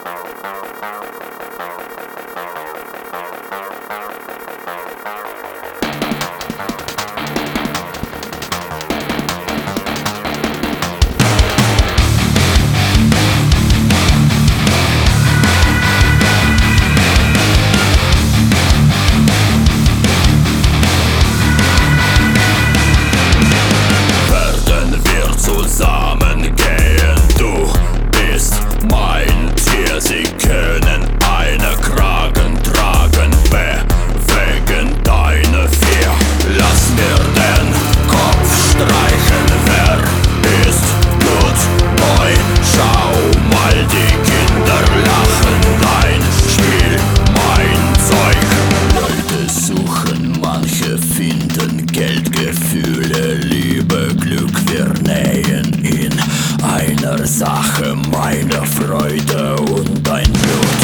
Gefühle, Liebe, Glück, wir nähen in einer Sache meine Freude und dein Blut.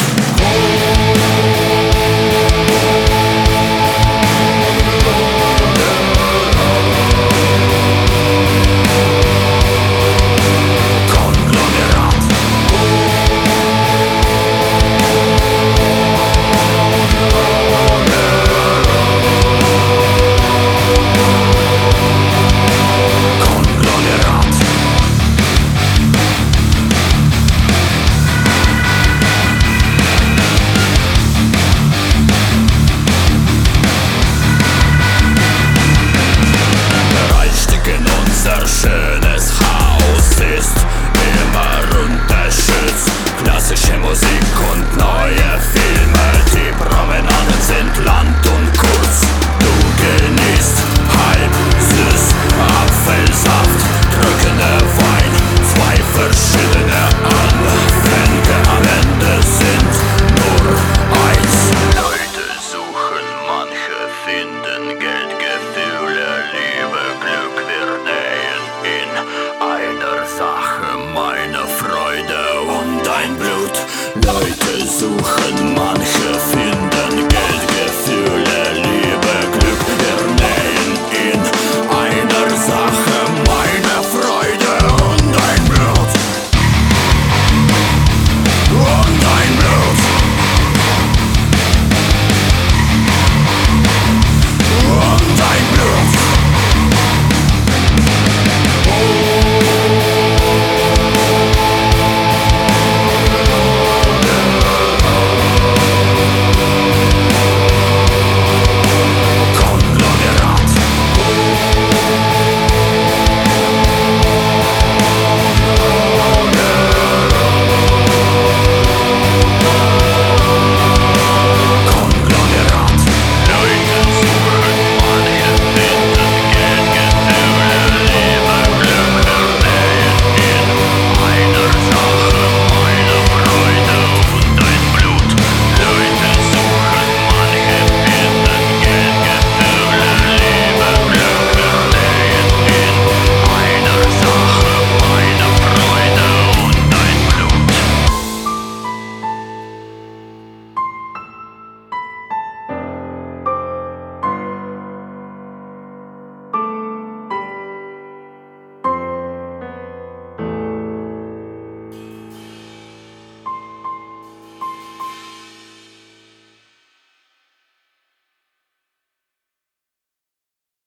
Schönes Haus ist immer unterstützt. Klassische Musik und neue Filme, die Promenaden sind lang und kurz. Du genießt halb süß Apfelsaft, drückender Wein, zwei verschiedene Anfänge, am Ende sind nur eins. Leute suchen, manche finden Geld, Gefühle, Liebe, Glück, wir nähen in einer Sache meine Freude und dein Blut. Leute suchen, manche finden Geld, Gefühle.